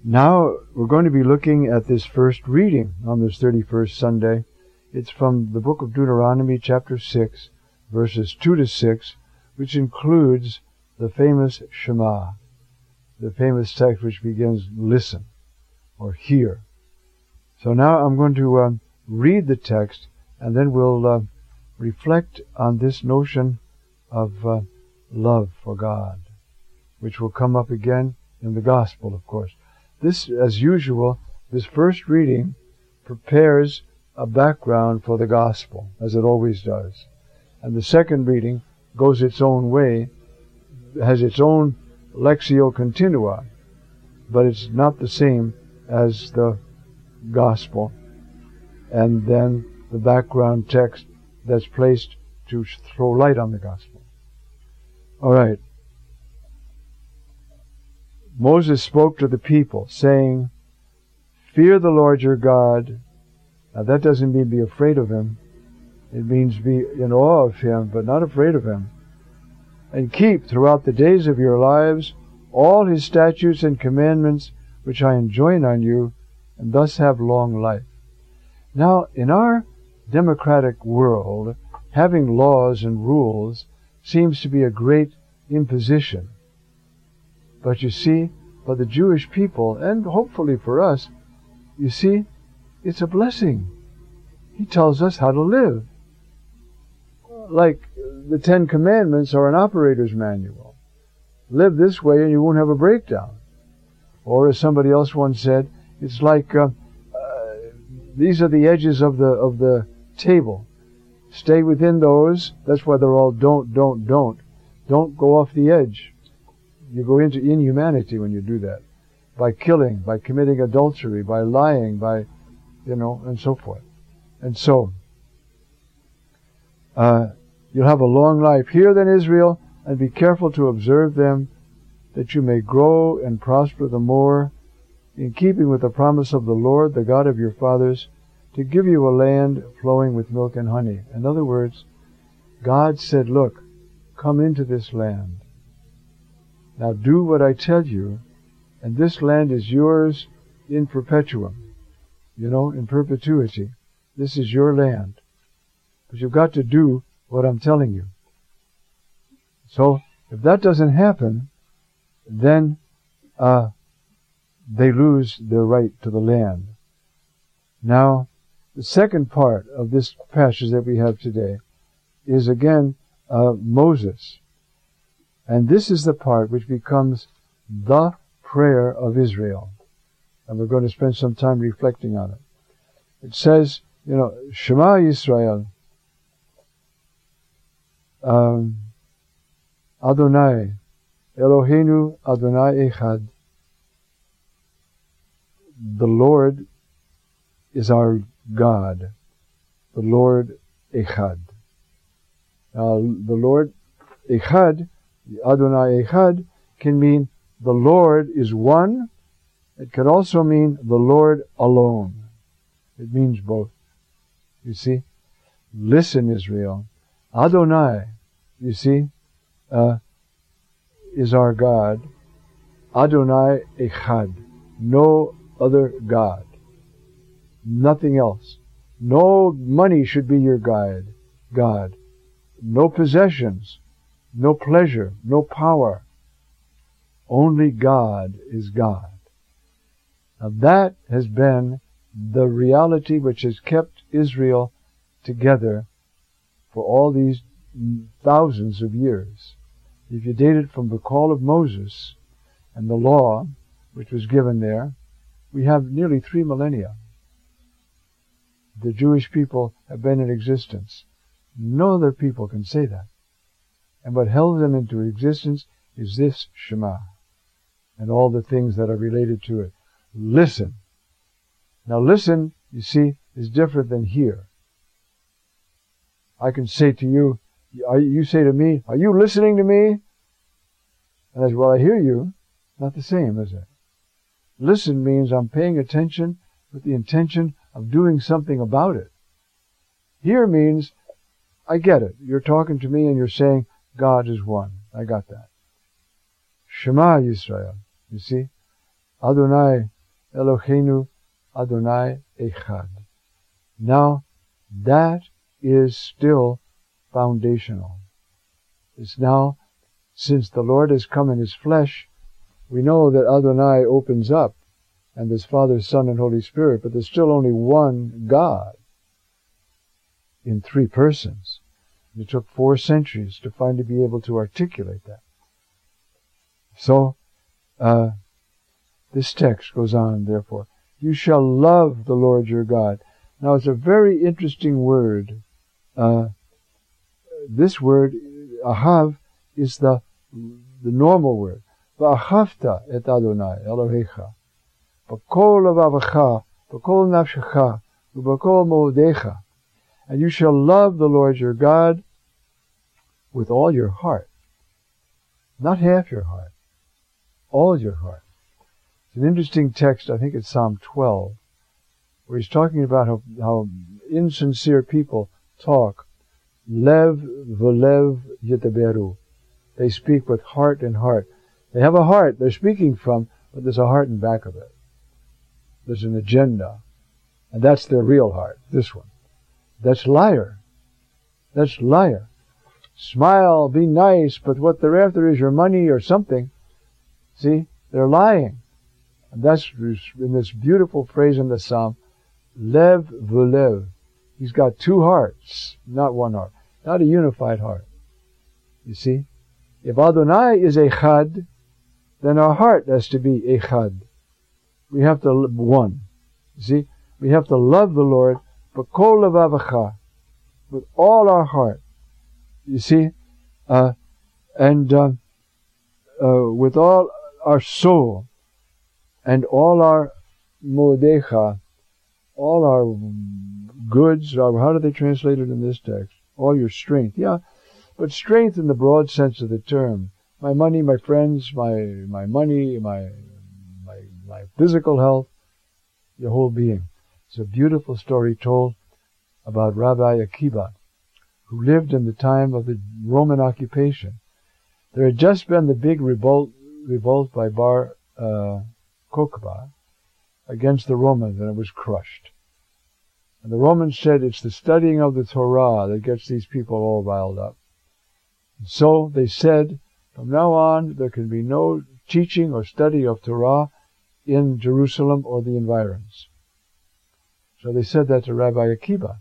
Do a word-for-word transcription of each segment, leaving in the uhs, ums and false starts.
Now we're going to be looking at this first reading on this thirty-first Sunday. It's from the book of Deuteronomy, chapter six, verses two to six, which includes the famous Shema, the famous text which begins, listen, or hear. So now I'm going to um, read the text, and then we'll uh, reflect on this notion of uh, love for God, which will come up again in the Gospel, of course. This, as usual, this first reading prepares a background for the Gospel, as it always does. And the second reading goes its own way, has its own Lectio Continua, but it's not the same as the Gospel. And then the background text that's placed to throw light on the Gospel. All right. Moses spoke to the people, saying, "Fear the Lord your God." Now that doesn't mean be afraid of Him. It means be in awe of Him, but not afraid of Him. "And keep throughout the days of your lives all His statutes and commandments which I enjoin on you, and thus have long life." Now, in our democratic world, having laws and rules seems to be a great imposition. But you see, for the Jewish people, and hopefully for us, you see, it's a blessing. He tells us how to live. Like the Ten Commandments are an operator's manual. Live this way and you won't have a breakdown. Or as somebody else once said, it's like uh, uh, these are the edges of the of the table. Stay within those. That's why they're all don't, don't, don't. Don't go off the edge. You go into inhumanity when you do that. By killing, by committing adultery, by lying, by, you know, and so forth. And so, uh, you'll have a long life. Hear then, Israel, and be careful to observe them, that you may grow and prosper the more, in keeping with the promise of the Lord, the God of your fathers, to give you a land flowing with milk and honey. In other words, God said, look, come into this land. Now do what I tell you, and this land is yours in perpetuum. You know, in perpetuity. This is your land. But you've got to do what I'm telling you. So, if that doesn't happen, then uh, they lose their right to the land. Now, the second part of this passage that we have today is again uh, Moses. And this is the part which becomes the prayer of Israel. And we're going to spend some time reflecting on it. It says, you know, Shema Yisrael, um, Adonai, Eloheinu Adonai Echad. The Lord is our God. The Lord Echad. Now, the Lord Echad, Adonai Echad, can mean the Lord is one. It could also mean the Lord alone. It means both. You see? Listen, Israel. Adonai, you see, uh, is our God. Adonai Echad. No other God. Nothing else. No money should be your guide, God. No possessions. No pleasure. No power. Only God is God. Now that has been the reality which has kept Israel together for all these thousands of years. If you date it from the call of Moses and the law which was given there, we have nearly three millennia. The Jewish people have been in existence. No other people can say that. And what held them into existence is this Shema and all the things that are related to it. Listen. Now listen, you see, is different than hear. I can say to you, you say to me, are you listening to me? And I say, well, I hear you. Not the same, is it? Listen means I'm paying attention with the intention of doing something about it. Hear means, I get it. You're talking to me and you're saying, God is one. I got that. Shema Yisrael. You see? Adonai Eloheinu Adonai Echad. Now, that is still foundational. It's now, since the Lord has come in His flesh, we know that Adonai opens up, and there's Father, Son, and Holy Spirit, but there's still only one God in three persons. It took four centuries to finally be able to articulate that. So, uh, this text goes on, therefore, you shall love the Lord your God. Now, it's a very interesting word. Uh, this word, ahav, is the the normal word. V'achavta et Adonai Elohecha b'kol levavecha b'kol nafshecha u'b'kol mo'odecha. And you shall love the Lord your God with all your heart. Not half your heart. All your heart. It's an interesting text, I think it's Psalm twelve, where he's talking about how, how insincere people talk. Lev v'lev yitaberu. They speak with heart and heart. They have a heart they're speaking from, but there's a heart in back of it. There's an agenda. And that's their real heart, this one. That's liar. That's liar. Smile, be nice, but what they're after is your money or something. See? They're lying. And that's in this beautiful phrase in the Psalm, Lev v'lev. He's got two hearts, not one heart. Not a unified heart. You see? If Adonai is Echad, then our heart has to be Echad. We have to, one. You see? We have to love the Lord, b'kol levavecha, with all our heart. You see? Uh, and, uh, uh, with all our soul, and all our modecha, all our goods, or how do they translate it in this text? All your strength. Yeah, but strength in the broad sense of the term. My money, my friends, my my money, my my my physical health, your whole being. It's a beautiful story told about Rabbi Akiba, who lived in the time of the Roman occupation. There had just been the big revolt, revolt by Bar uh, Kokhba against the Romans, and it was crushed. And the Romans said it's the studying of the Torah that gets these people all riled up. And so they said, from now on, there can be no teaching or study of Torah in Jerusalem or the environs. So they said that to Rabbi Akiba.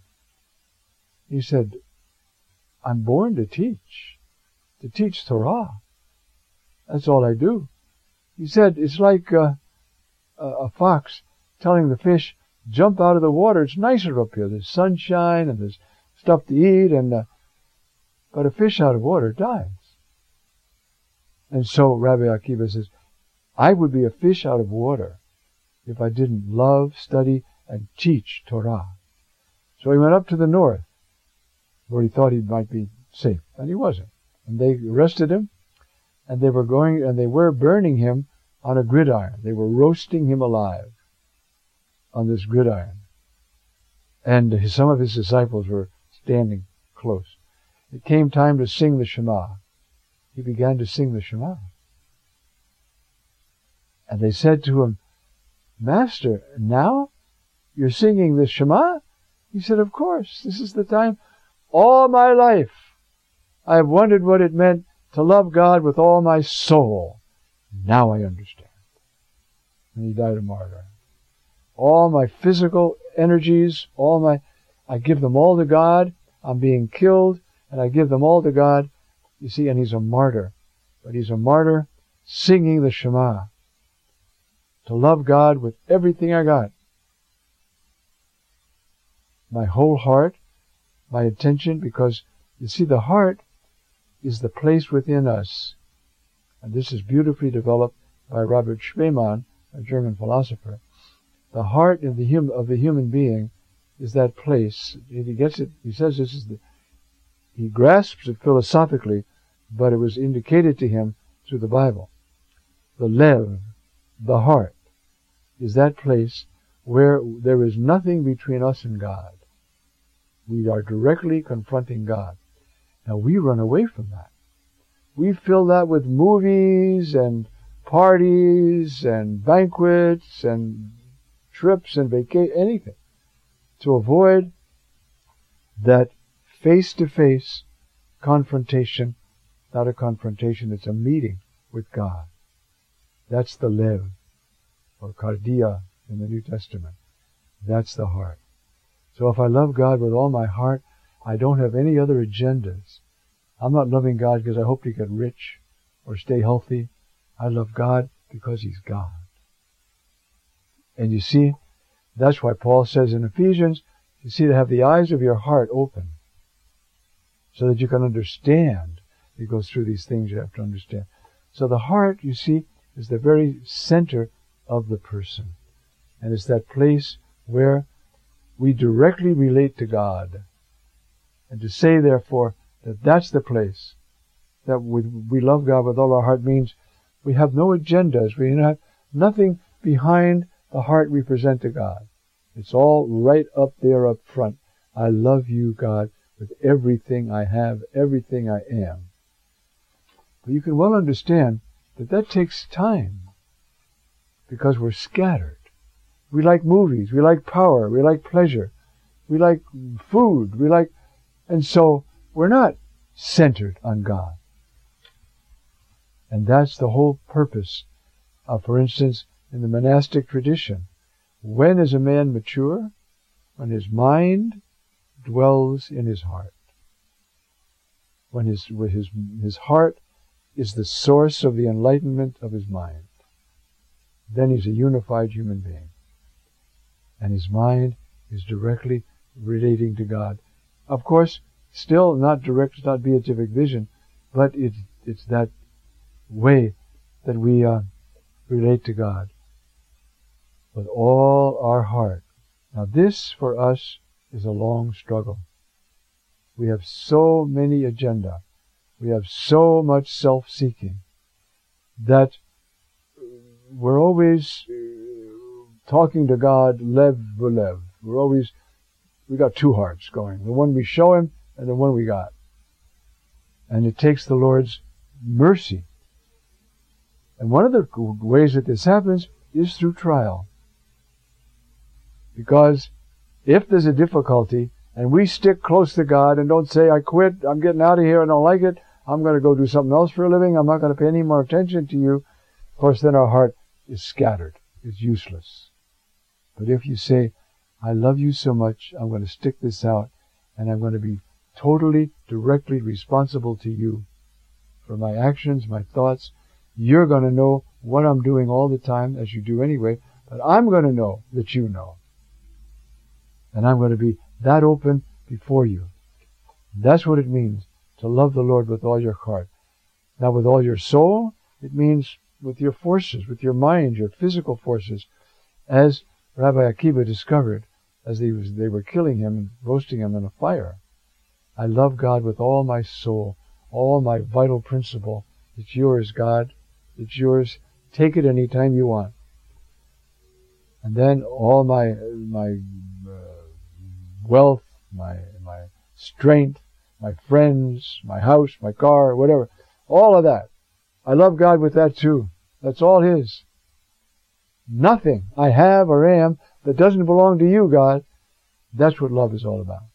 He said, I'm born to teach, to teach Torah. That's all I do. He said, it's like uh, a, a fox telling the fish, jump out of the water. It's nicer up here. There's sunshine and there's stuff to eat. And uh, but a fish out of water dies. And so Rabbi Akiva says, I would be a fish out of water if I didn't love, study, and teach Torah. So he went up to the north, where he thought he might be safe. And he wasn't. And they arrested him, and they were going, and they were burning him on a gridiron. They were roasting him alive on this gridiron. And his, some of his disciples were standing close. It came time to sing the Shema. He began to sing the Shema. And they said to him, Master, now you're singing the Shema? He said, of course, this is the time. All my life I have wondered what it meant to love God with all my soul. Now I understand. And he died a martyr. All my physical energies, all my, I give them all to God. I'm being killed, and I give them all to God. You see, and he's a martyr. But he's a martyr singing the Shema. To love God with everything I got. My whole heart, my attention, because, you see, the heart is the place within us. And this is beautifully developed by Robert Schmemann, a German philosopher. The heart of the, hum, of the human being is that place. He gets it, he says this is the, he grasps it philosophically, but it was indicated to him through the Bible. The lev, the heart, is that place where there is nothing between us and God. We are directly confronting God. Now we run away from that. We fill that with movies and parties and banquets and trips and vacation, anything, to avoid that face-to-face confrontation. Not a confrontation, it's a meeting with God. That's the lev, or cardia in the New Testament. That's the heart. So if I love God with all my heart, I don't have any other agendas. I'm not loving God because I hope to get rich or stay healthy. I love God because He's God. And you see, that's why Paul says in Ephesians, you see, to have the eyes of your heart open so that you can understand. He goes through these things you have to understand. So the heart, you see, is the very center of the person. And it's that place where we directly relate to God. And to say, therefore, that that's the place that we, we love God with all our heart means we have no agendas. We have nothing behind the heart we present to God. It's all right up there up front. I love you, God, with everything I have, everything I am. But you can well understand that that takes time because we're scattered. We like movies, we like power, we like pleasure, we like food, we like, and so we're not centered on God. And that's the whole purpose of, for instance, in the monastic tradition. When is a man mature? When his mind dwells in his heart. When his, when his, his heart is the source of the enlightenment of his mind. Then he's a unified human being. And his mind is directly relating to God. Of course, still not direct, not beatific vision, but it, it's that way that we uh, relate to God with all our heart. Now this, for us, is a long struggle. We have so many agenda. We have so much self-seeking that we're always talking to God lev v'lev. We're always, we got two hearts going. The one we show Him and the one we got. And it takes the Lord's mercy. And one of the ways that this happens is through trial. Because if there's a difficulty and we stick close to God and don't say, I quit, I'm getting out of here, I don't like it, I'm going to go do something else for a living, I'm not going to pay any more attention to you, of course then our heart is scattered. It's useless. But if you say, I love you so much, I'm going to stick this out, and I'm going to be totally, directly responsible to you for my actions, my thoughts, you're going to know what I'm doing all the time, as you do anyway, but I'm going to know that you know. And I'm going to be that open before you. That's what it means to love the Lord with all your heart. Now with all your soul, it means with your forces, with your mind, your physical forces, as Rabbi Akiva discovered as they, was, they were killing him and roasting him in a fire. I love God with all my soul, all my vital principle. It's yours, God. It's yours. Take it any time you want. And then all my my uh, wealth, my my strength, my friends, my house, my car, whatever, all of that. I love God with that too. That's all His. Nothing I have or am that doesn't belong to you, God. That's what love is all about.